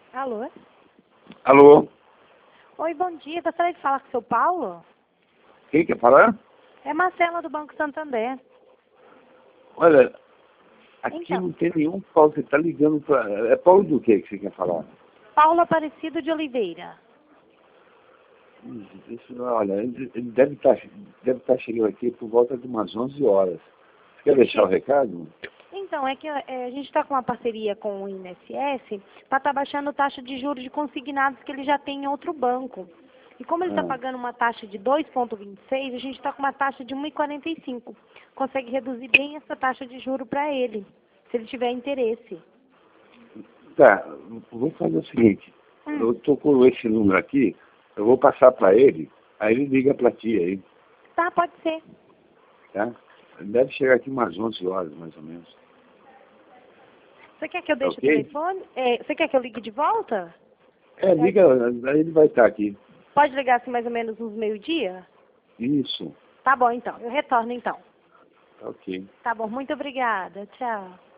Alô? Alô? Oi, bom dia. Gostaria de falar com o seu Paulo? Quem quer falar? É Marcela do Banco Santander. Olha, aqui Então, não tem nenhum Paulo. Você está ligando para... É Paulo do que você quer falar? Paulo Aparecido de Oliveira. Isso, olha, ele deve estar chegando aqui por volta de umas 11 horas. Você quer deixar o recado? Então, é que a gente está com uma parceria com o INSS para estar baixando taxa de juros de consignados que ele já tem em outro banco. E como ele está Ah, pagando uma taxa de 2,26, a gente está com uma taxa de 1,45. Consegue reduzir bem essa taxa de juro para ele, se ele tiver interesse. tá, vou fazer o seguinte. Eu estou com esse número aqui, eu vou passar para ele, aí ele liga para ti aí, Tá, pode ser. tá? Ele deve chegar aqui umas 11 horas, mais ou menos. Você quer que eu Tá deixe o ok? telefone? Você quer que eu ligue de volta? Liga, aí ele vai estar aqui. Pode ligar assim mais ou menos uns meio-dia? Isso, Tá bom, então. Eu retorno, então. tá ok. Tá bom, muito obrigada. Tchau.